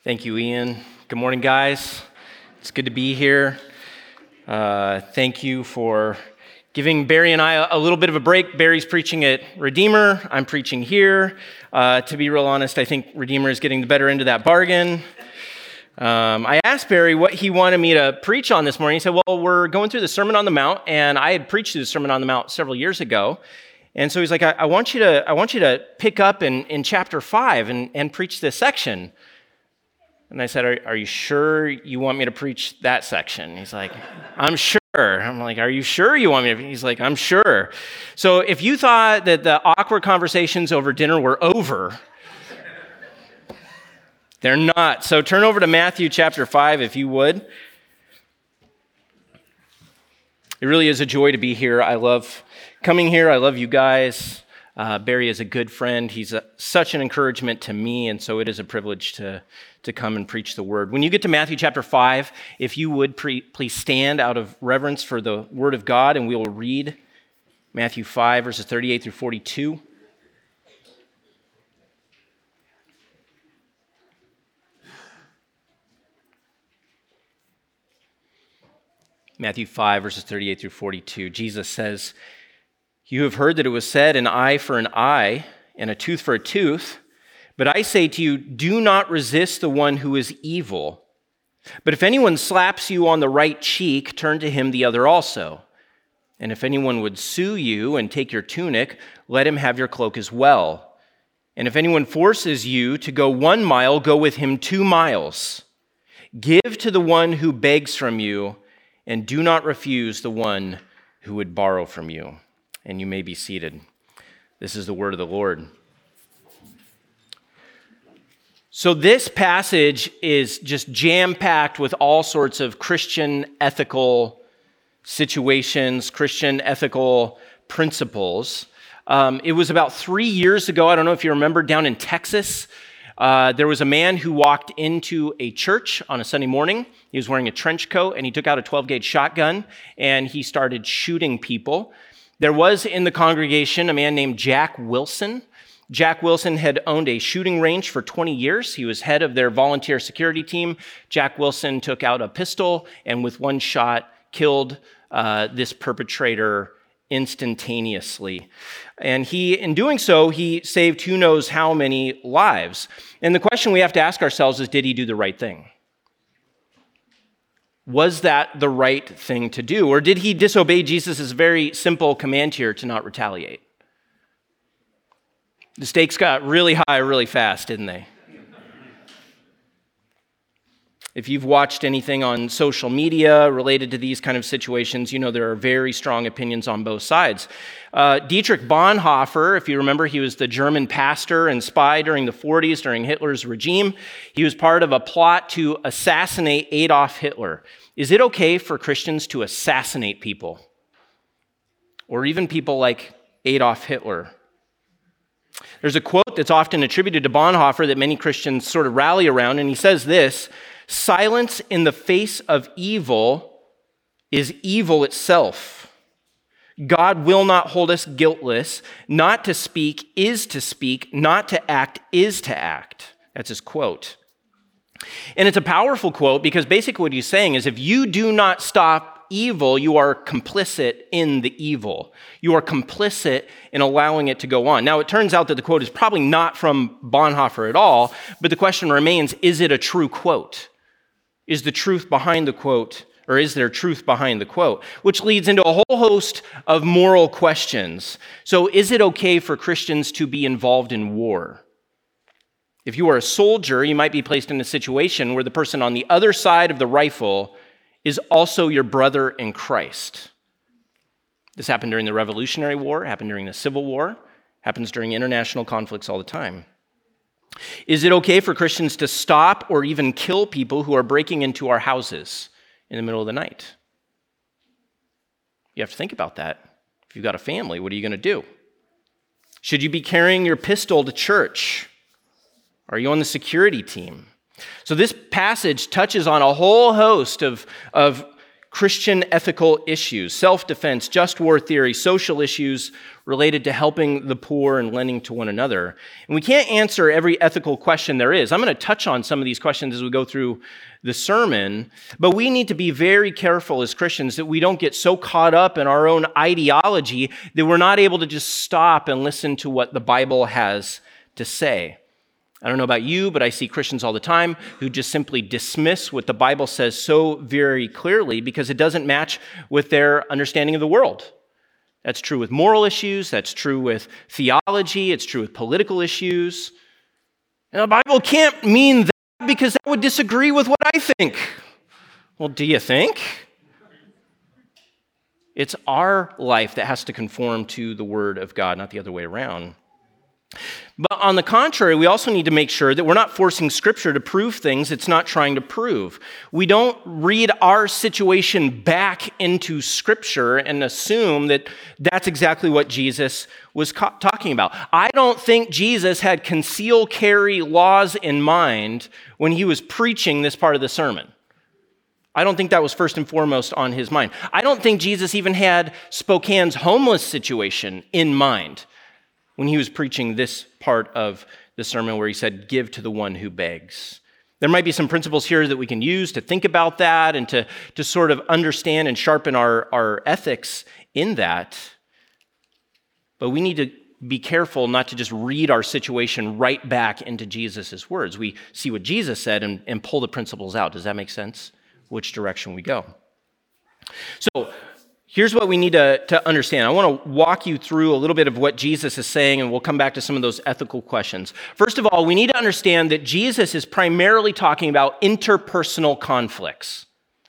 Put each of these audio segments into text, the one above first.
Thank you, Ian. Good morning, guys. It's good to be here. Thank you for giving Barry and I a little bit of a break. Barry's preaching at Redeemer. I'm preaching here. To be real honest, I think Redeemer is getting the better end of that bargain. I asked Barry what he wanted me to preach on this morning. He said, well, we're going through the Sermon on the Mount, and I had preached the Sermon on the Mount several years ago. And so he's like, I want you to pick up in chapter 5 and preach this section. And I said, are you sure you want me to preach that section? He's like, I'm sure. I'm like, are you sure you want me to? He's like, I'm sure. So if you thought that the awkward conversations over dinner were over, they're not. So turn over to Matthew chapter 5, if you would. It really is a joy to be here. I love coming here. I love you guys. Barry is a good friend. He's such an encouragement to me, and so it is a privilege to come and preach the word. When you get to Matthew chapter 5, if you would please stand out of reverence for the word of God, and we will read Matthew 5, verses 38 through 42. Matthew 5, verses 38 through 42. Jesus says, "You have heard that it was said, an eye for an eye and a tooth for a tooth. But I say to you, do not resist the one who is evil. But if anyone slaps you on the right cheek, turn to him the other also. And if anyone would sue you and take your tunic, let him have your cloak as well. And if anyone forces you to go 1 mile, go with him 2 miles. Give to the one who begs from you, and do not refuse the one who would borrow from you." And you may be seated. This is the word of the Lord. So this passage is just jam-packed with all sorts of Christian ethical situations, Christian ethical principles. It was about 3 years ago, I don't know if you remember, down in Texas, there was a man who walked into a church on a Sunday morning. He was wearing a trench coat, and he took out a 12-gauge shotgun, and he started shooting people. There was in the congregation a man named Jack Wilson. Jack Wilson had owned a shooting range for 20 years. He was head of their volunteer security team. Jack Wilson took out a pistol and with one shot killed this perpetrator instantaneously. And in doing so, he saved who knows how many lives. And the question we have to ask ourselves is, did he do the right thing? Was that the right thing to do? Or did he disobey Jesus' very simple command here to not retaliate? The stakes got really high really fast, didn't they? If you've watched anything on social media related to these kind of situations, you know there are very strong opinions on both sides. Dietrich Bonhoeffer, if you remember, he was the German pastor and spy during the 40s, during Hitler's regime. He was part of a plot to assassinate Adolf Hitler. Is it okay for Christians to assassinate people? Or even people like Adolf Hitler? There's a quote that's often attributed to Bonhoeffer that many Christians sort of rally around, and he says this: "Silence in the face of evil is evil itself. God will not hold us guiltless. Not to speak is to speak. Not to act is to act." That's his quote. And it's a powerful quote because basically what he's saying is if you do not stop evil, you are complicit in the evil. You are complicit in allowing it to go on. Now, it turns out that the quote is probably not from Bonhoeffer at all, but the question remains, is it a true quote? Is the truth behind the quote, or is there truth behind the quote? Which leads into a whole host of moral questions. So is it okay for Christians to be involved in war? If you are a soldier, you might be placed in a situation where the person on the other side of the rifle is also your brother in Christ. This happened during the Revolutionary War, happened during the Civil War, happens during international conflicts all the time. Is it okay for Christians to stop or even kill people who are breaking into our houses in the middle of the night? You have to think about that. If you've got a family, what are you going to do? Should you be carrying your pistol to church? Are you on the security team? So this passage touches on a whole host of Christian ethical issues, self-defense, just war theory, social issues related to helping the poor and lending to one another. And we can't answer every ethical question there is. I'm going to touch on some of these questions as we go through the sermon, but we need to be very careful as Christians that we don't get so caught up in our own ideology that we're not able to just stop and listen to what the Bible has to say. I don't know about you, but I see Christians all the time who just simply dismiss what the Bible says so very clearly because it doesn't match with their understanding of the world. That's true with moral issues, that's true with theology, it's true with political issues. And the Bible can't mean that because that would disagree with what I think. Well, do you think? It's our life that has to conform to the Word of God, not the other way around. But on the contrary, we also need to make sure that we're not forcing Scripture to prove things it's not trying to prove. We don't read our situation back into Scripture and assume that that's exactly what Jesus was talking about. I don't think Jesus had conceal carry laws in mind when he was preaching this part of the sermon. I don't think that was first and foremost on his mind. I don't think Jesus even had Spokane's homeless situation in mind when he was preaching this part of the sermon where he said, give to the one who begs. There might be some principles here that we can use to think about that and to sort of understand and sharpen our ethics in that. But we need to be careful not to just read our situation right back into Jesus' words. We see what Jesus said and pull the principles out. Does that make sense? Which direction we go. So, here's what we need to understand. I want to walk you through a little bit of what Jesus is saying, and we'll come back to some of those ethical questions. First of all, we need to understand that Jesus is primarily talking about interpersonal conflicts.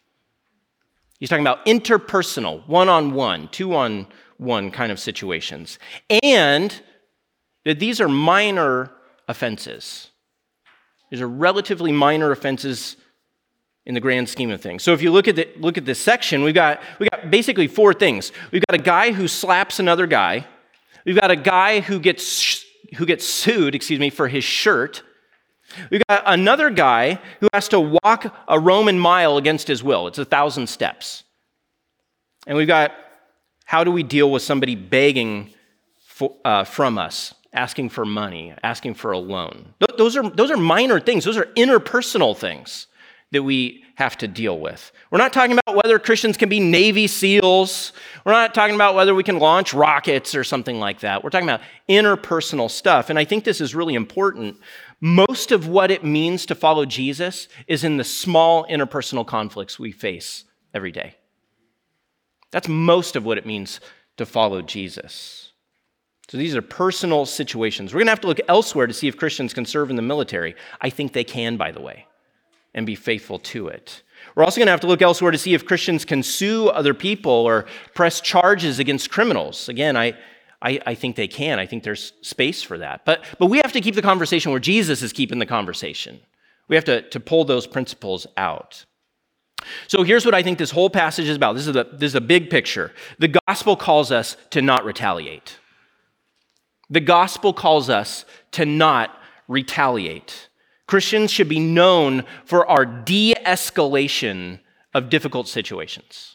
He's talking about interpersonal, one-on-one, two-on-one kind of situations. And that these are minor offenses. These are relatively minor offenses in the grand scheme of things. So if you look at this section, we've got basically four things. We've got a guy who slaps another guy. We've got a guy who gets sued, for his shirt. We've got another guy who has to walk a Roman mile against his will. It's 1,000 steps. And we've got, how do we deal with somebody begging from us, asking for money, asking for a loan? Those are minor things. Those are interpersonal things that we have to deal with. We're not talking about whether Christians can be Navy SEALs. We're not talking about whether we can launch rockets or something like that. We're talking about interpersonal stuff. And I think this is really important. Most of what it means to follow Jesus is in the small interpersonal conflicts we face every day. That's most of what it means to follow Jesus. So these are personal situations. We're going to have to look elsewhere to see if Christians can serve in the military. I think they can, by the way, and be faithful to it. We're also going to have to look elsewhere to see if Christians can sue other people or press charges against criminals. Again, I think they can. I think there's space for that. But we have to keep the conversation where Jesus is keeping the conversation. We have to pull those principles out. So here's what I think this whole passage is about. This is a big picture. The gospel calls us to not retaliate. The gospel calls us to not retaliate. Christians should be known for our de-escalation of difficult situations.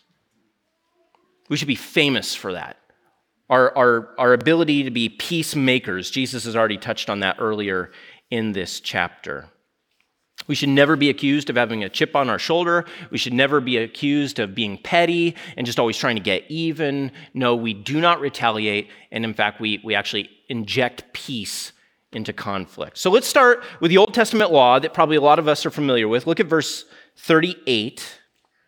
We should be famous for that. Our ability to be peacemakers. Jesus has already touched on that earlier in this chapter. We should never be accused of having a chip on our shoulder. We should never be accused of being petty and just always trying to get even. No, we do not retaliate. And in fact, we actually inject peace into conflict. So let's start with the Old Testament law that probably a lot of us are familiar with. Look at verse 38.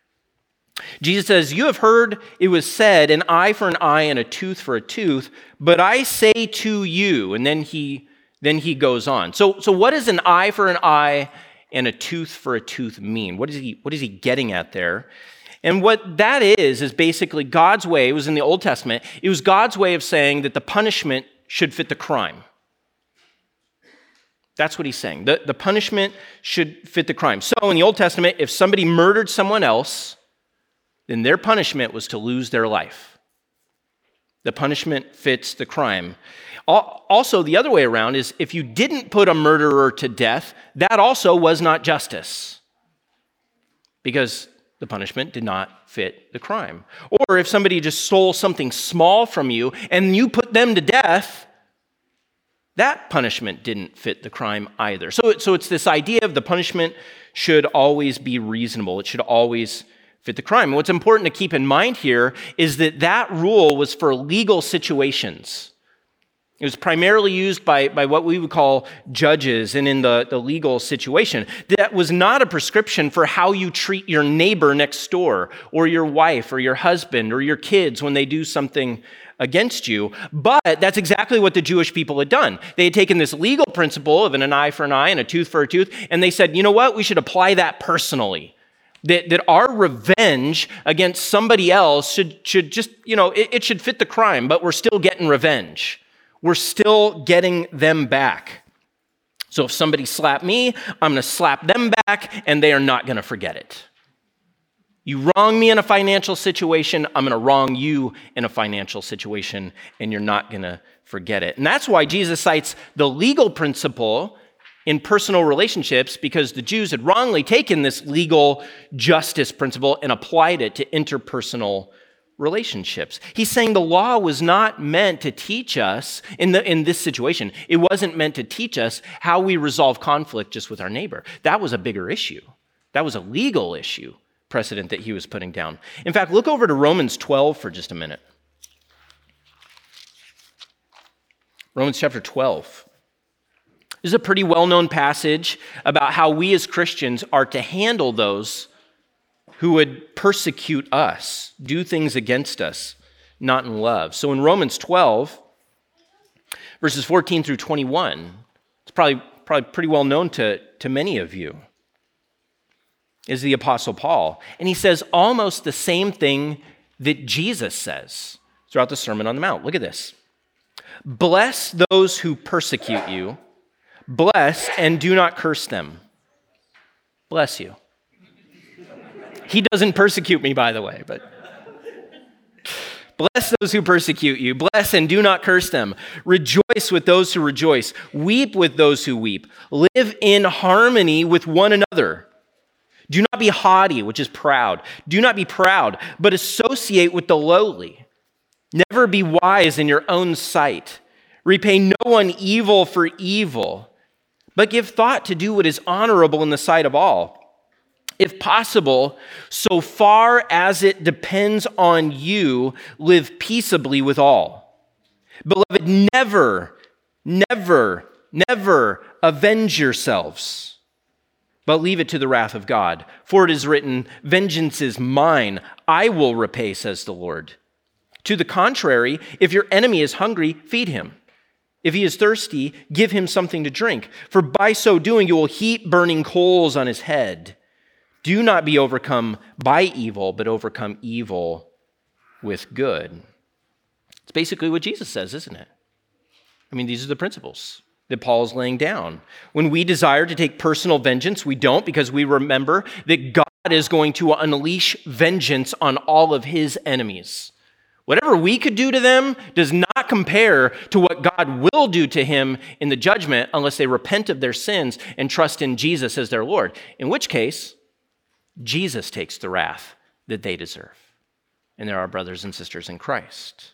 Jesus says, "You have heard it was said, an eye for an eye and a tooth for a tooth, but I say to you," and then he goes on. So what does an eye for an eye and a tooth for a tooth mean? What is he getting at there? And what that is basically God's way. It was in the Old Testament. It was God's way of saying that the punishment should fit the crime. That's what he's saying. The punishment should fit the crime. So in the Old Testament, if somebody murdered someone else, then their punishment was to lose their life. The punishment fits the crime. Also, the other way around is if you didn't put a murderer to death, that also was not justice. Because the punishment did not fit the crime. Or if somebody just stole something small from you and you put them to death, that punishment didn't fit the crime either. So it's this idea of the punishment should always be reasonable. It should always fit the crime. And what's important to keep in mind here is that that rule was for legal situations. It was primarily used by what we would call judges and in the legal situation. That was not a prescription for how you treat your neighbor next door or your wife or your husband or your kids when they do something against you. But that's exactly what the Jewish people had done. They had taken this legal principle of an eye for an eye and a tooth for a tooth, and they said, you know what, we should apply that personally. That our revenge against somebody else should just, it should fit the crime, but we're still getting revenge. We're still getting them back. So if somebody slapped me, I'm going to slap them back, and they are not going to forget it. You wrong me in a financial situation, I'm going to wrong you in a financial situation, and you're not going to forget it. And that's why Jesus cites the legal principle in personal relationships, because the Jews had wrongly taken this legal justice principle and applied it to interpersonal relationships. He's saying the law was not meant to teach us in this situation. It wasn't meant to teach us how we resolve conflict just with our neighbor. That was a bigger issue. That was a legal issue precedent that he was putting down. In fact, look over to Romans 12 for just a minute. Romans chapter 12. This is a pretty well-known passage about how we as Christians are to handle those who would persecute us, do things against us, not in love. So in Romans 12, verses 14 through 21, it's probably pretty well known to many of you, is the Apostle Paul. And he says almost the same thing that Jesus says throughout the Sermon on the Mount. Look at this. Bless those who persecute you. Bless and do not curse them. Bless you. He doesn't persecute me, by the way, but bless those who persecute you. Bless and do not curse them. Rejoice with those who rejoice. Weep with those who weep. Live in harmony with one another. Do not be haughty, which is proud. Do not be proud, but associate with the lowly. Never be wise in your own sight. Repay no one evil for evil, but give thought to do what is honorable in the sight of all. If possible, so far as it depends on you, live peaceably with all. Beloved, never avenge yourselves, but leave it to the wrath of God. For it is written, vengeance is mine, I will repay, says the Lord. To the contrary, if your enemy is hungry, feed him. If he is thirsty, give him something to drink. For by so doing, you will heap burning coals on his head. Do not be overcome by evil, but overcome evil with good. It's basically what Jesus says, isn't it? I mean, these are the principles that Paul is laying down. When we desire to take personal vengeance, we don't, because we remember that God is going to unleash vengeance on all of his enemies. Whatever we could do to them does not compare to what God will do to him in the judgment unless they repent of their sins and trust in Jesus as their Lord, in which case, Jesus takes the wrath that they deserve. And they're our brothers and sisters in Christ.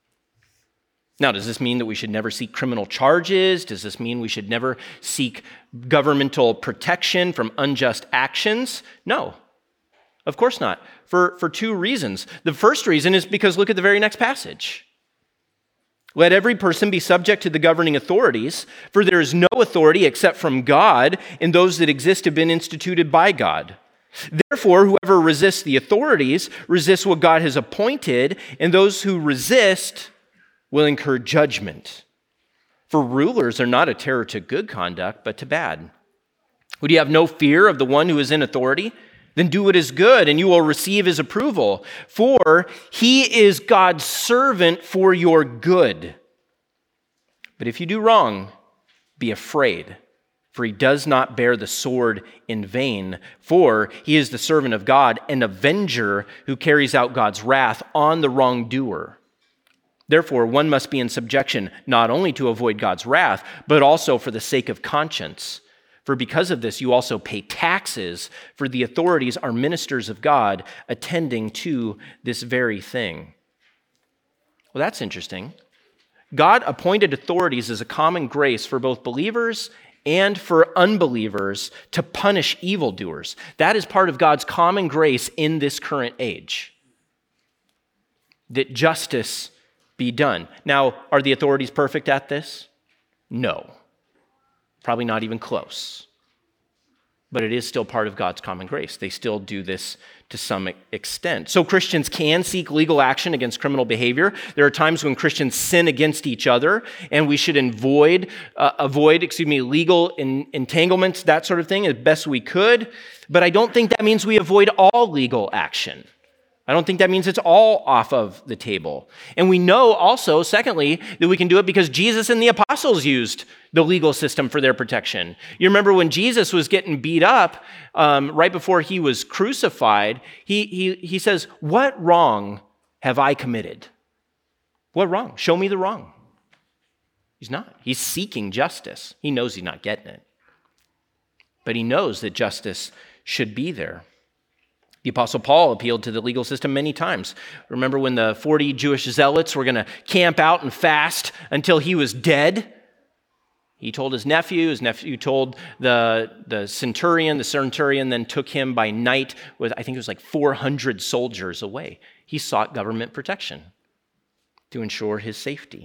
Now, does this mean that we should never seek criminal charges? Does this mean we should never seek governmental protection from unjust actions? No, of course not, for two reasons. The first reason is because look at the very next passage. Let every person be subject to the governing authorities, for there is no authority except from God, and those that exist have been instituted by God. Therefore, whoever resists the authorities resists what God has appointed, and those who resist will incur judgment. For rulers are not a terror to good conduct, but to bad. Would you have no fear of the one who is in authority? Then do what is good, and you will receive his approval. For he is God's servant for your good. But if you do wrong, be afraid. For he does not bear the sword in vain, for he is the servant of God, an avenger who carries out God's wrath on the wrongdoer. Therefore, one must be in subjection not only to avoid God's wrath, but also for the sake of conscience. For because of this, you also pay taxes, for the authorities are ministers of God, attending to this very thing. Well, that's interesting. God appointed authorities as a common grace for both believers and for unbelievers to punish evildoers. That is part of God's common grace in this current age, that justice be done. Now, are the authorities perfect at this? No. Probably not even close. But it is still part of God's common grace. They still do this to some extent. So Christians can seek legal action against criminal behavior. There are times when Christians sin against each other, and we should avoid legal entanglements, that sort of thing, as best we could. But I don't think that means we avoid all legal action. I don't think that means it's all off of the table. And we know also, secondly, that we can do it because Jesus and the apostles used the legal system for their protection. You remember when Jesus was getting beat up right before he was crucified, he says, "What wrong have I committed?" What wrong? Show me the wrong. He's not. He's seeking justice. He knows he's not getting it. But he knows that justice should be there. The Apostle Paul appealed to the legal system many times. Remember when the 40 Jewish zealots were going to camp out and fast until he was dead? He told his nephew told the centurion then took him by night with, I think it was like 400 soldiers away. He sought government protection to ensure his safety.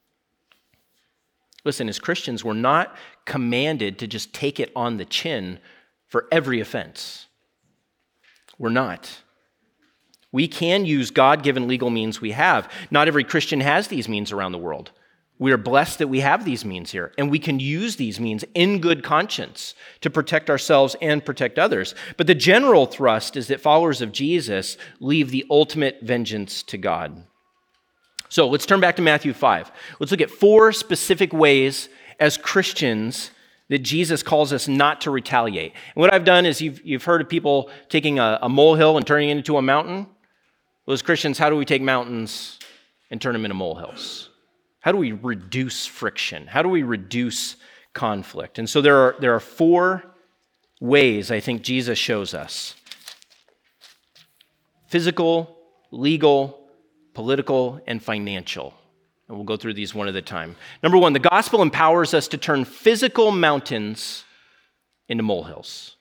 Listen, as Christians, we're not commanded to just take it on the chin for every offense. We're not. We can use God-given legal means we have. Not every Christian has these means around the world. We are blessed that we have these means here, and we can use these means in good conscience to protect ourselves and protect others. But the general thrust is that followers of Jesus leave the ultimate vengeance to God. So let's turn back to Matthew 5. Let's look at 4 specific ways as Christians that Jesus calls us not to retaliate. And what I've done is you've heard of people taking a molehill and turning it into a mountain. Well, as Christians, how do we take mountains and turn them into molehills? How do we reduce friction? How do we reduce conflict? And so there are 4 ways I think Jesus shows us: physical, legal, political, and financial. And we'll go through these one at a time. Number 1, the gospel empowers us to turn physical mountains into molehills.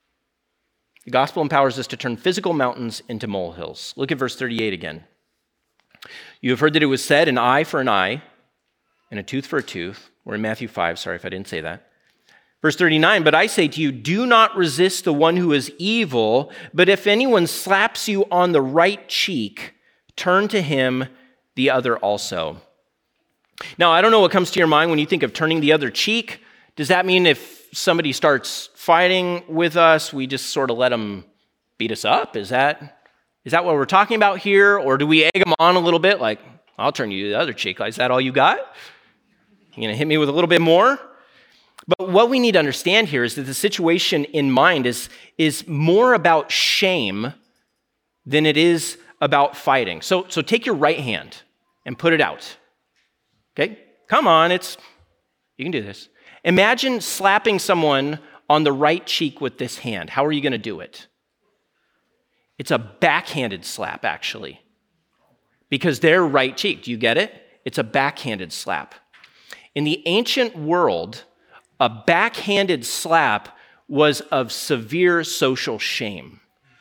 The gospel empowers us to turn physical mountains into molehills. Look at verse 38 again. You have heard that it was said, an eye for an eye and a tooth for a tooth. We're in Matthew 5. Sorry if I didn't say that. Verse 39, but I say to you, do not resist the one who is evil, but if anyone slaps you on the right cheek, turn to him the other also. Now, I don't know what comes to your mind when you think of turning the other cheek. Does that mean if somebody starts fighting with us, we just sort of let them beat us up? Is that what we're talking about here? Or do we egg them on a little bit? Like, I'll turn you the other cheek. Is that all you got? You going to hit me with a little bit more? But what we need to understand here is that the situation in mind is more about shame than it is about fighting. So take your right hand and put it out. Okay? Come on, you can do this. Imagine slapping someone on the right cheek with this hand. How are you going to do it? It's a backhanded slap, actually, because they're right cheek. Do you get it? It's a backhanded slap. In the ancient world, a backhanded slap was of severe social shame.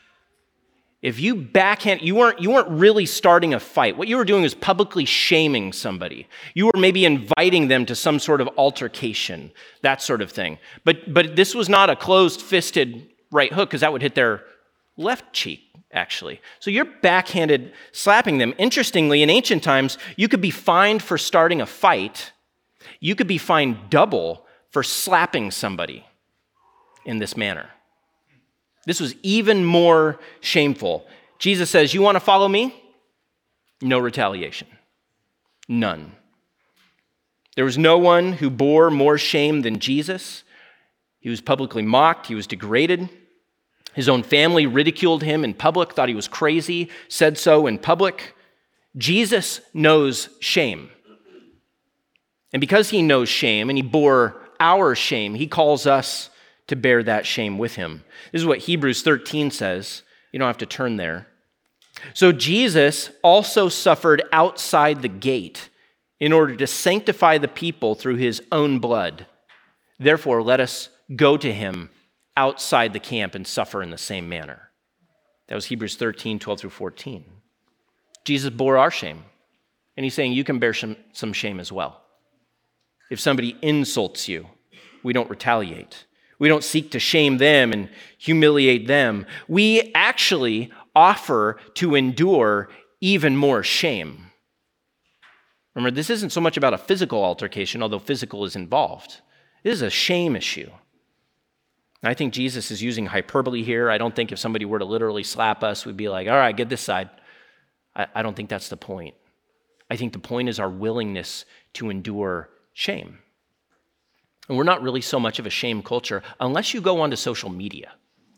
If you backhand, you weren't really starting a fight. What you were doing is publicly shaming somebody. You were maybe inviting them to some sort of altercation, that sort of thing. But this was not a closed-fisted right hook, because that would hit their left cheek, actually. So you're backhanded slapping them. Interestingly, in ancient times, you could be fined for starting a fight. You could be fined double for slapping somebody in this manner. This was even more shameful. Jesus says, you want to follow me? No retaliation. None. There was no one who bore more shame than Jesus. He was publicly mocked. He was degraded. His own family ridiculed him in public, thought he was crazy, said so in public. Jesus knows shame. And because he knows shame and he bore our shame, he calls us to bear that shame with him. This is what Hebrews 13 says. You don't have to turn there. So Jesus also suffered outside the gate in order to sanctify the people through his own blood. Therefore, let us go to him outside the camp and suffer in the same manner. That was Hebrews 13, 12 through 14. Jesus bore our shame. And he's saying you can bear some shame as well. If somebody insults you, we don't retaliate. We don't seek to shame them and humiliate them. We actually offer to endure even more shame. Remember, this isn't so much about a physical altercation, although physical is involved. This is a shame issue. And I think Jesus is using hyperbole here. I don't think if somebody were to literally slap us, we'd be like, all right, get this side. I don't think that's the point. I think the point is our willingness to endure shame. And we're not really so much of a shame culture unless you go onto social media.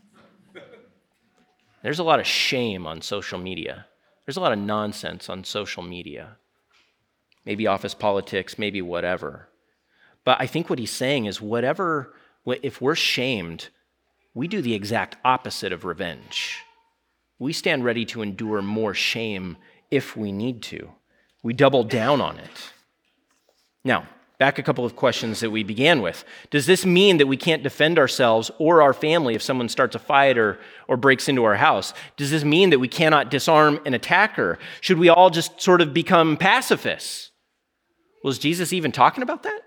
There's a lot of shame on social media. There's a lot of nonsense on social media. Maybe office politics, maybe whatever. But I think what he's saying is if we're shamed, we do the exact opposite of revenge. We stand ready to endure more shame if we need to. We double down on it. Now, back a couple of questions that we began with. Does this mean that we can't defend ourselves or our family if someone starts a fight or breaks into our house? Does this mean that we cannot disarm an attacker? Should we all just sort of become pacifists? Was Jesus even talking about that?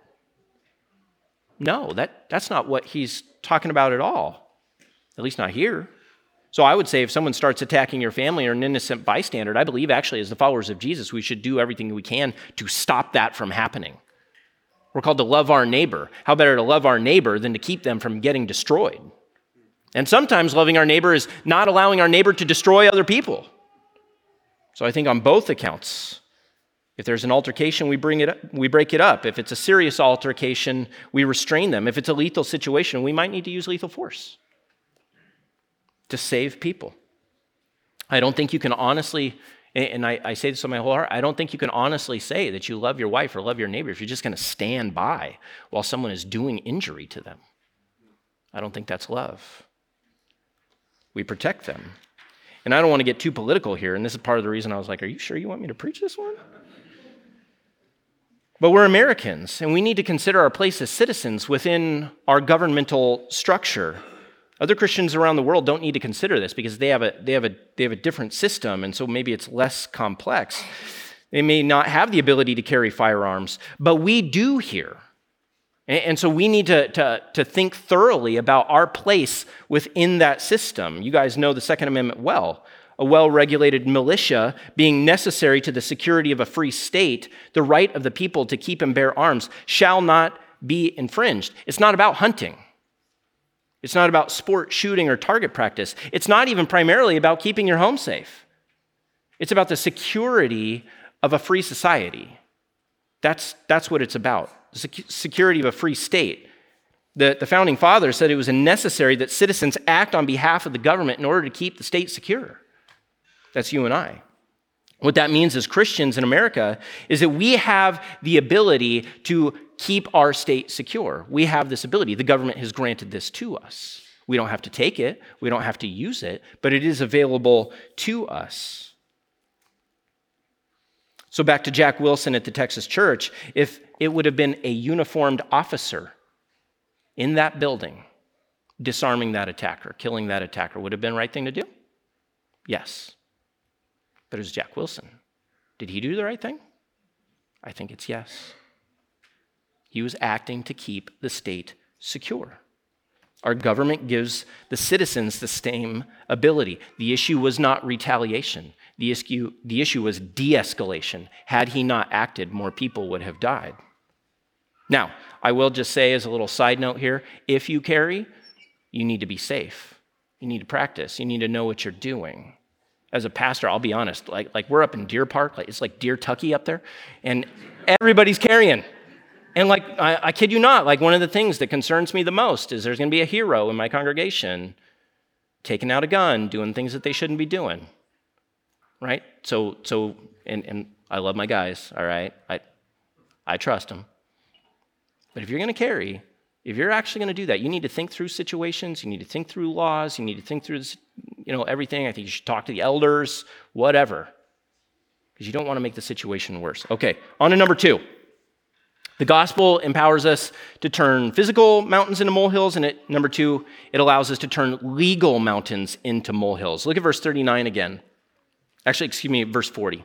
No, that's not what he's talking about at all, at least not here. So I would say if someone starts attacking your family or an innocent bystander, I believe actually as the followers of Jesus, we should do everything we can to stop that from happening. We're called to love our neighbor. How better to love our neighbor than to keep them from getting destroyed? And sometimes loving our neighbor is not allowing our neighbor to destroy other people. So I think on both accounts, if there's an altercation, we break it up. If it's a serious altercation, we restrain them. If it's a lethal situation, we might need to use lethal force to save people. I don't think you can honestly, and I say this with my whole heart, I don't think you can honestly say that you love your wife or love your neighbor if you're just going to stand by while someone is doing injury to them. I don't think that's love. We protect them. And I don't want to get too political here, and this is part of the reason I was like, are you sure you want me to preach this one? But we're Americans, and we need to consider our place as citizens within our governmental structure. Other Christians around the world don't need to consider this because they have a different system, and so maybe it's less complex. They may not have the ability to carry firearms, but we do here. And so we need to think thoroughly about our place within that system. You guys know the Second Amendment well. A well-regulated militia being necessary to the security of a free state, the right of the people to keep and bear arms shall not be infringed. It's not about hunting. It's not about sport shooting or target practice. It's not even primarily about keeping your home safe. It's about the security of a free society. That's what it's about, the security of a free state. The founding fathers said it was necessary that citizens act on behalf of the government in order to keep the state secure. That's you and I. What that means as Christians in America is that we have the ability to keep our state secure. We have this ability. The government has granted this to us. We don't have to take it. We don't have to use it, but it is available to us. So back to Jack Wilson at the Texas Church, if it would have been a uniformed officer in that building disarming that attacker, killing that attacker, would have been the right thing to do? Yes. But it was Jack Wilson. Did he do the right thing? I think it's yes. He was acting to keep the state secure. Our government gives the citizens the same ability. The issue was not retaliation. The issue was de-escalation. Had he not acted, more people would have died. Now, I will just say as a little side note here, if you carry, you need to be safe. You need to practice. You need to know what you're doing. As a pastor, I'll be honest, like we're up in Deer Park, it's like Deer Tucky up there, and everybody's carrying. And I kid you not, one of the things that concerns me the most is there's going to be a hero in my congregation taking out a gun, doing things that they shouldn't be doing, right? So, and I love my guys, all right? I trust them. But if you're going to carry, If you're actually going to do that, you need to think through situations, you need to think through laws, you need to think through this, everything. I think you should talk to the elders, whatever, because you don't want to make the situation worse. Okay, on to number 2. The gospel empowers us to turn physical mountains into molehills, and number 2, it allows us to turn legal mountains into molehills. Look at verse 39 again. Actually, verse 40.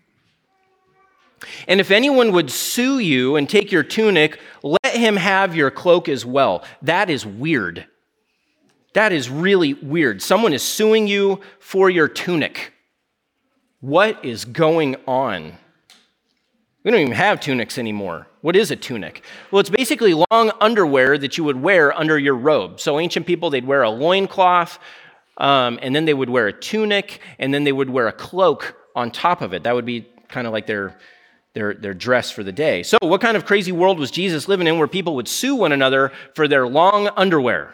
And if anyone would sue you and take your tunic, let him have your cloak as well. That is weird. That is really weird. Someone is suing you for your tunic. What is going on? We don't even have tunics anymore. What is a tunic? Well, it's basically long underwear that you would wear under your robe. So ancient people, they'd wear a loincloth, and then they would wear a tunic, and then they would wear a cloak on top of it. That would be kind of like their dress for the day. So what kind of crazy world was Jesus living in where people would sue one another for their long underwear?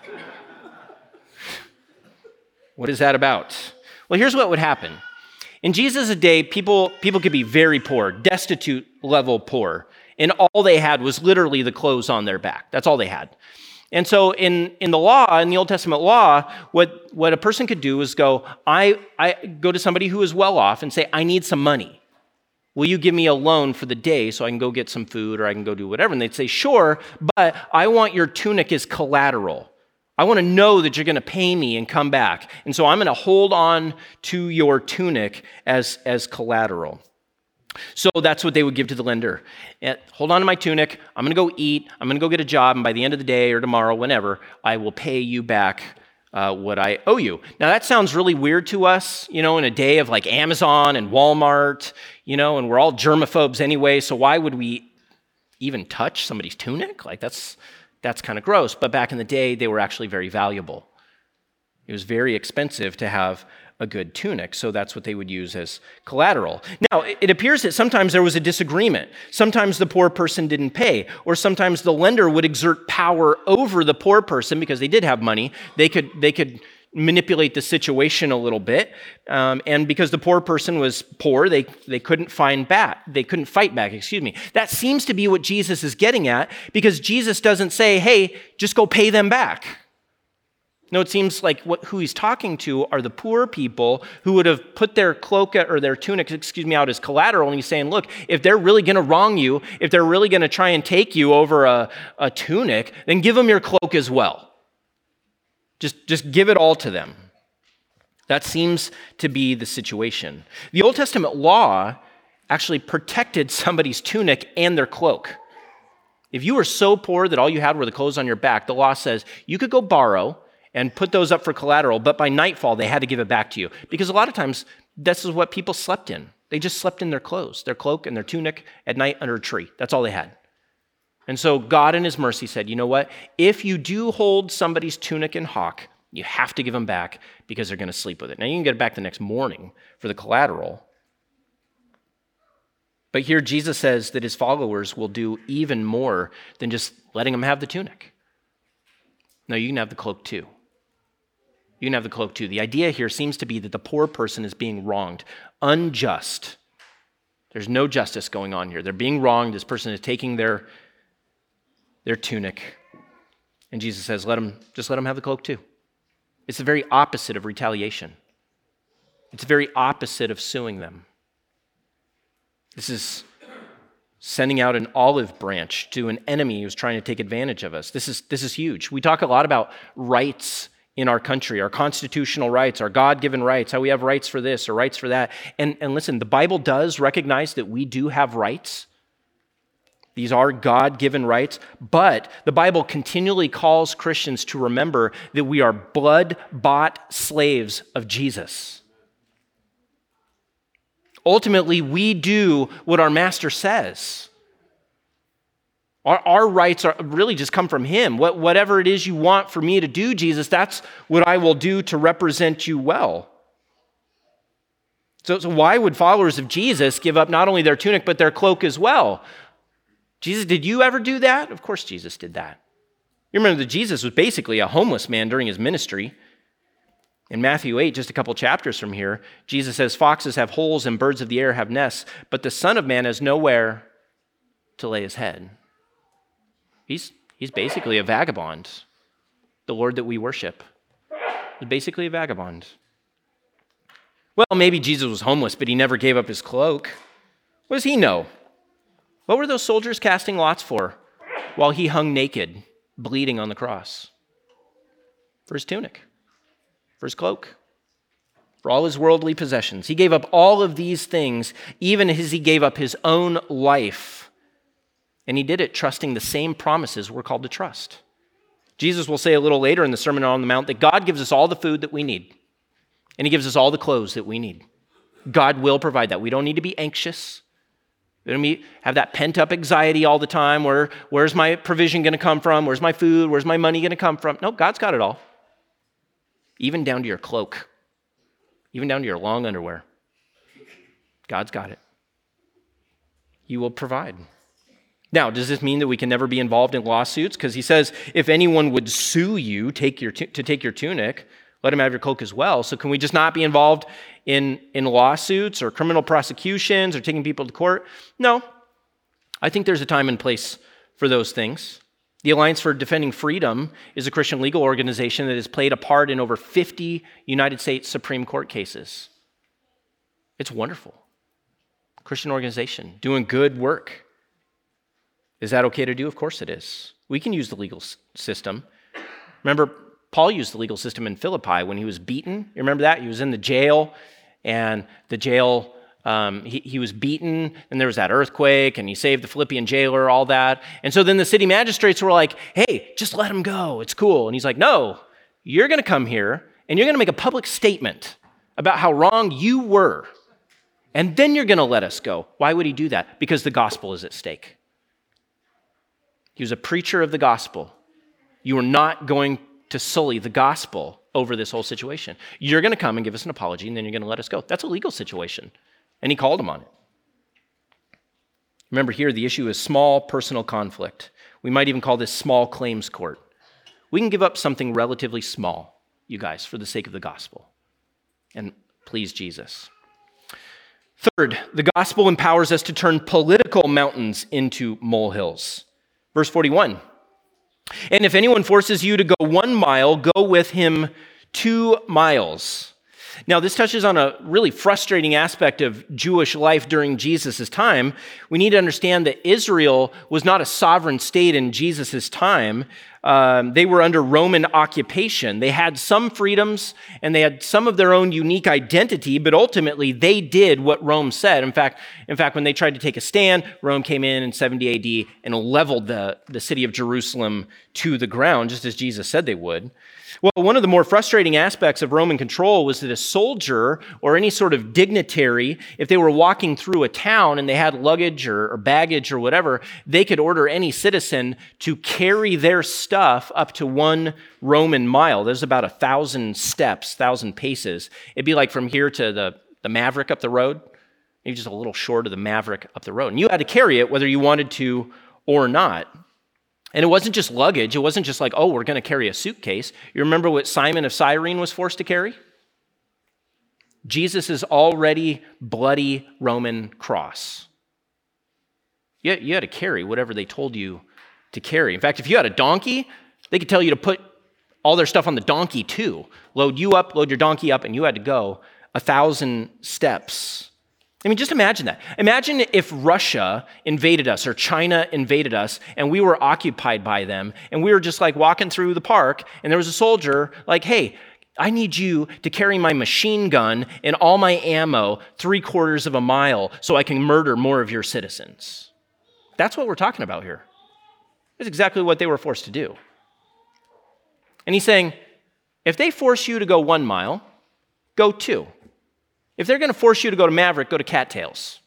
What is that about? Well, here's what would happen. In Jesus' day, people could be very poor, destitute level poor, and all they had was literally the clothes on their back. That's all they had. And so in the law, in the Old Testament law, what a person could do is I go to somebody who is well off and say, I need some money. Will you give me a loan for the day so I can go get some food or I can go do whatever? And they'd say, sure, but I want your tunic as collateral. I want to know that you're going to pay me and come back. And so I'm going to hold on to your tunic as collateral. So that's what they would give to the lender. Hold on to my tunic. I'm going to go eat. I'm going to go get a job. And by the end of the day or tomorrow, whenever, I will pay you back what I owe you. Now, that sounds really weird to us, in a day of like Amazon and Walmart, and we're all germaphobes anyway. So why would we even touch somebody's tunic? Like that's kind of gross. But back in the day, they were actually very valuable. It was very expensive to have a good tunic, so that's what they would use as collateral. Now, it appears that sometimes there was a disagreement. Sometimes the poor person didn't pay, or sometimes the lender would exert power over the poor person because they did have money. They could manipulate the situation a little bit, and because the poor person was poor, they couldn't fight back. That seems to be what Jesus is getting at, because Jesus doesn't say, "Hey, just go pay them back." No, it seems like who he's talking to are the poor people who would have put their cloak or their tunic, out as collateral. And he's saying, look, if they're really going to wrong you, if they're really going to try and take you over a tunic, then give them your cloak as well. Just give it all to them. That seems to be the situation. The Old Testament law actually protected somebody's tunic and their cloak. If you were so poor that all you had were the clothes on your back, the law says you could go borrow and put those up for collateral, but by nightfall, they had to give it back to you. Because a lot of times, this is what people slept in. They just slept in their clothes, their cloak and their tunic at night under a tree. That's all they had. And so God in his mercy said, you know what? If you do hold somebody's tunic and hock, you have to give them back because they're going to sleep with it. Now, you can get it back the next morning for the collateral. But here, Jesus says that his followers will do even more than just letting them have the tunic. No, you can have the cloak too. You can have the cloak too. The idea here seems to be that the poor person is being wronged, unjust. There's no justice going on here. They're being wronged. This person is taking their tunic. And Jesus says, let them have the cloak too. It's the very opposite of retaliation. It's the very opposite of suing them. This is sending out an olive branch to an enemy who's trying to take advantage of us. This is huge. We talk a lot about rights in our country, our constitutional rights, our God-given rights, how we have rights for this or rights for that. And listen, the Bible does recognize that we do have rights. These are God-given rights, but the Bible continually calls Christians to remember that we are blood-bought slaves of Jesus. Ultimately, we do what our master says. Our rights really just come from him. Whatever it is you want for me to do, Jesus, that's what I will do to represent you well. So why would followers of Jesus give up not only their tunic, but their cloak as well? Jesus, did you ever do that? Of course Jesus did that. You remember that Jesus was basically a homeless man during his ministry. In Matthew 8, just a couple chapters from here, Jesus says, foxes have holes and birds of the air have nests, but the Son of Man has nowhere to lay his head. He's basically a vagabond. The Lord that we worship is basically a vagabond. Well, maybe Jesus was homeless, but he never gave up his cloak. What does he know? What were those soldiers casting lots for while he hung naked, bleeding on the cross? For his tunic, for his cloak, for all his worldly possessions. He gave up all of these things, even as he gave up his own life. And he did it trusting the same promises we're called to trust. Jesus will say a little later in the Sermon on the Mount that God gives us all the food that we need, and he gives us all the clothes that we need. God will provide that. We don't need to be anxious. We don't have that pent-up anxiety all the time. Where's my provision going to come from? Where's my food? Where's my money going to come from? No, God's got it all. Even down to your cloak. Even down to your long underwear. God's got it. He will provide. Now, does this mean that we can never be involved in lawsuits? Because he says, if anyone would sue you to take your tunic, let him have your cloak as well. So can we just not be involved in lawsuits or criminal prosecutions or taking people to court? No. I think there's a time and place for those things. The Alliance for Defending Freedom is a Christian legal organization that has played a part in over 50 United States Supreme Court cases. It's wonderful. Christian organization doing good work. Is that okay to do? Of course it is. We can use the legal system. Remember, Paul used the legal system in Philippi when he was beaten. You remember that? He was in the jail, and the jail, he was beaten, and there was that earthquake, and he saved the Philippian jailer, all that. And so then the city magistrates were like, hey, just let him go. It's cool. And he's like, no, you're going to come here, and you're going to make a public statement about how wrong you were, and then you're going to let us go. Why would he do that? Because the gospel is at stake. He was a preacher of the gospel. You are not going to sully the gospel over this whole situation. You're going to come and give us an apology, and then you're going to let us go. That's a legal situation. And he called him on it. Remember here, the issue is small personal conflict. We might even call this small claims court. We can give up something relatively small, you guys, for the sake of the gospel and please Jesus. Third, the gospel empowers us to turn political mountains into molehills. Verse 41, and if anyone forces you to go 1 mile, go with him 2 miles. Now, this touches on a really frustrating aspect of Jewish life during Jesus' time. We need to understand that Israel was not a sovereign state in Jesus' time. They were under Roman occupation. They had some freedoms and they had some of their own unique identity, but ultimately they did what Rome said. In fact, when they tried to take a stand, Rome came in 70 AD and leveled the city of Jerusalem to the ground, just as Jesus said they would. Well, one of the more frustrating aspects of Roman control was that a soldier or any sort of dignitary, if they were walking through a town and they had luggage or baggage or whatever, they could order any citizen to carry their stuff up to 1 Roman mile. There's about 1,000 steps, 1,000 paces. It'd be like from here to the Maverick up the road, maybe just a little short of the Maverick up the road. And you had to carry it whether you wanted to or not. And it wasn't just luggage. It wasn't just like, oh, we're going to carry a suitcase. You remember what Simon of Cyrene was forced to carry? Jesus' already bloody Roman cross. You had to carry whatever they told you to carry. In fact, if you had a donkey, they could tell you to put all their stuff on the donkey too. Load you up, load your donkey up, and you had to go 1,000 steps. I mean, just imagine that. Imagine if Russia invaded us or China invaded us and we were occupied by them and we were just like walking through the park and there was a soldier like, hey, I need you to carry my machine gun and all my ammo 3/4 of a mile so I can murder more of your citizens. That's what we're talking about here. That's exactly what they were forced to do. And he's saying, if they force you to go 1 mile, go 2. If they're going to force you to go to Maverick, go to Cattails.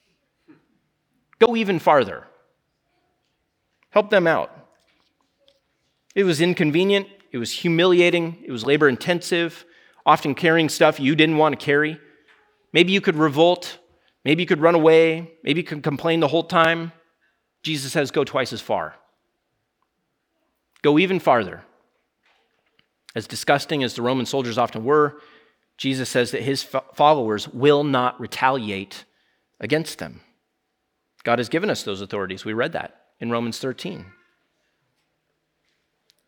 Go even farther. Help them out. It was inconvenient. It was humiliating. It was labor intensive, often carrying stuff you didn't want to carry. Maybe you could revolt. Maybe you could run away. Maybe you could complain the whole time. Jesus says, go twice as far. Go even farther. As disgusting as the Roman soldiers often were, Jesus says that his followers will not retaliate against them. God has given us those authorities. We read that in Romans 13.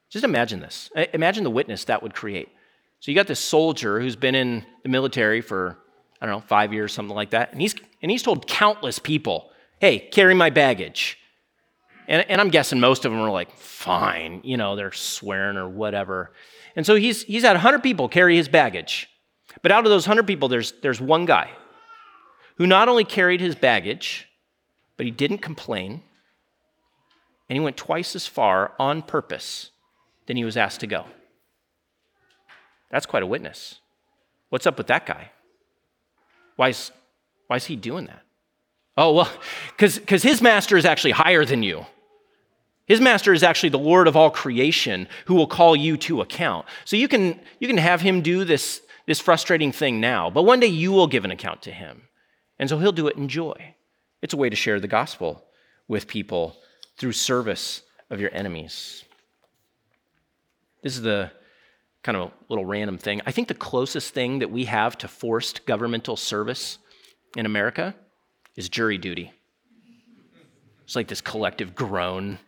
Just imagine this. Imagine the witness that would create. So you got this soldier who's been in the military for, 5 years, something like that, and he's told countless people, hey, carry my baggage. And I'm guessing most of them are like, fine, they're swearing or whatever. And so he's had 100 people carry his baggage. But out of those 100 people, there's one guy who not only carried his baggage, but he didn't complain, and he went twice as far on purpose than he was asked to go. That's quite a witness. What's up with that guy? Why is he doing that? Oh, well, because his master is actually higher than you. His master is actually the Lord of all creation who will call you to account. So you can have him do this frustrating thing now, but one day you will give an account to him. And so he'll do it in joy. It's a way to share the gospel with people through service of your enemies. This is the kind of a little random thing. I think the closest thing that we have to forced governmental service in America is jury duty. It's like this collective groan.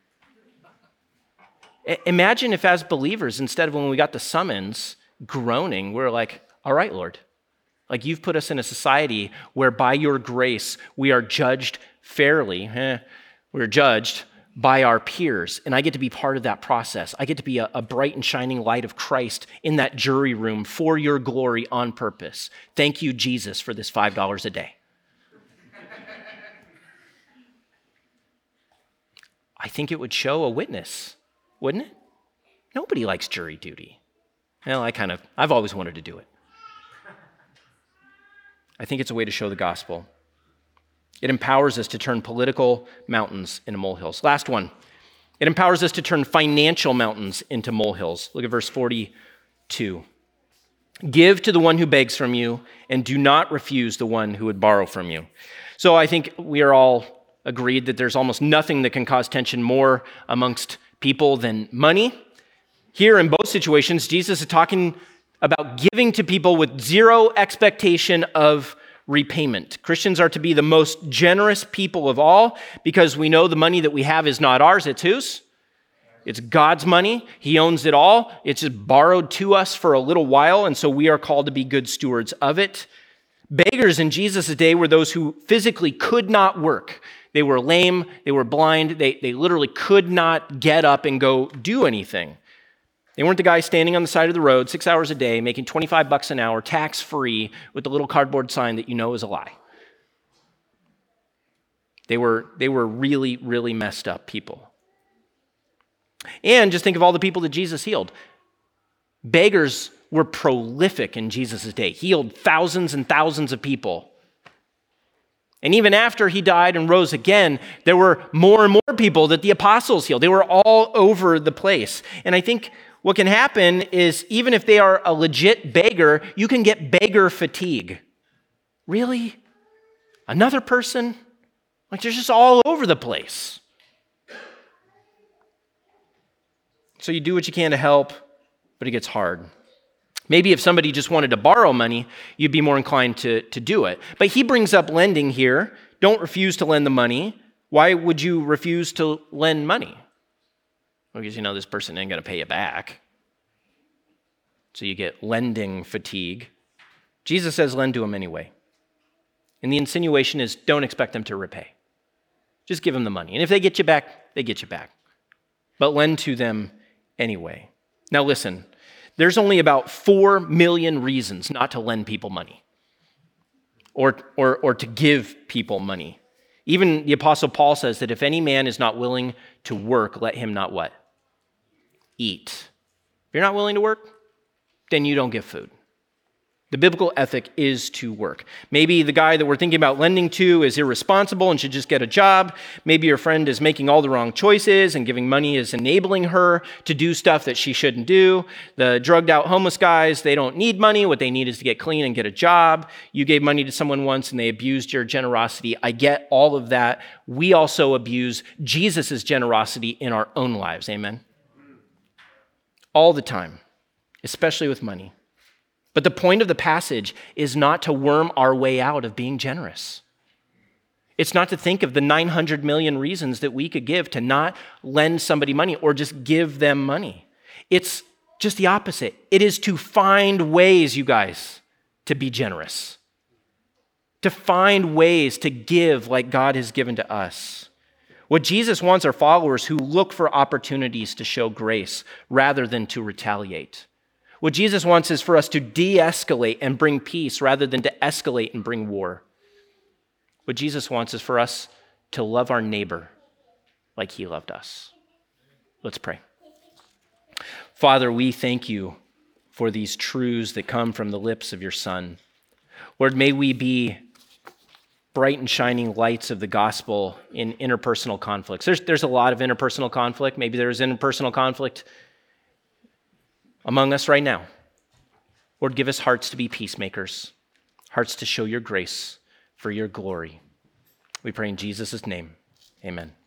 Imagine if as believers, instead of when we got the summons, groaning, we're like, all right, Lord, like you've put us in a society where by your grace we are judged fairly. We're judged by our peers, and I get to be part of that process. I get to be a bright and shining light of Christ in that jury room for your glory on purpose. Thank you, Jesus, for this $5 a day. I think it would show a witness, wouldn't it? Nobody likes jury duty. Well, I've always wanted to do it. I think it's a way to show the gospel. It empowers us to turn political mountains into molehills. Last one. It empowers us to turn financial mountains into molehills. Look at verse 42. Give to the one who begs from you, and do not refuse the one who would borrow from you. So I think we are all agreed that there's almost nothing that can cause tension more amongst people than money. Here in both situations, Jesus is talking about giving to people with zero expectation of repayment. Christians are to be the most generous people of all because we know the money that we have is not ours, it's whose? It's God's money. He owns it all. It's just borrowed to us for a little while, and so we are called to be good stewards of it. Beggars in Jesus' day were those who physically could not work. They were lame, they were blind, they literally could not get up and go do anything. They weren't the guy standing on the side of the road 6 hours a day, making $25 an hour, tax-free, with the little cardboard sign that you know is a lie. They were really, really messed up people. And just think of all the people that Jesus healed. Beggars were prolific in Jesus' day. He healed thousands and thousands of people. And even after he died and rose again, there were more and more people that the apostles healed. They were all over the place. And I think what can happen is even if they are a legit beggar, you can get beggar fatigue. Really? Another person? Like they're just all over the place. So you do what you can to help, but it gets hard. Maybe if somebody just wanted to borrow money, you'd be more inclined to do it. But he brings up lending here. Don't refuse to lend the money. Why would you refuse to lend money? Well, because this person ain't going to pay you back. So you get lending fatigue. Jesus says lend to them anyway. And the insinuation is don't expect them to repay. Just give them the money. And if they get you back, they get you back. But lend to them anyway. Now listen, there's only about 4 million reasons not to lend people money or to give people money. Even the Apostle Paul says that if any man is not willing to work, let him not what? Eat. If you're not willing to work, then you don't give food. The biblical ethic is to work. Maybe the guy that we're thinking about lending to is irresponsible and should just get a job. Maybe your friend is making all the wrong choices and giving money is enabling her to do stuff that she shouldn't do. The drugged out homeless guys, they don't need money. What they need is to get clean and get a job. You gave money to someone once and they abused your generosity. I get all of that. We also abuse Jesus' generosity in our own lives. Amen? All the time, especially with money. But the point of the passage is not to worm our way out of being generous. It's not to think of the 900 million reasons that we could give to not lend somebody money or just give them money. It's just the opposite. It is to find ways, you guys, to be generous, to find ways to give like God has given to us. What Jesus wants are followers who look for opportunities to show grace rather than to retaliate. What Jesus wants is for us to de-escalate and bring peace rather than to escalate and bring war. What Jesus wants is for us to love our neighbor like he loved us. Let's pray. Father, we thank you for these truths that come from the lips of your Son. Lord, may we be bright and shining lights of the gospel in interpersonal conflicts. There's a lot of interpersonal conflict. Maybe there's interpersonal conflict among us right now. Lord, give us hearts to be peacemakers, hearts to show your grace for your glory. We pray in Jesus' name. Amen.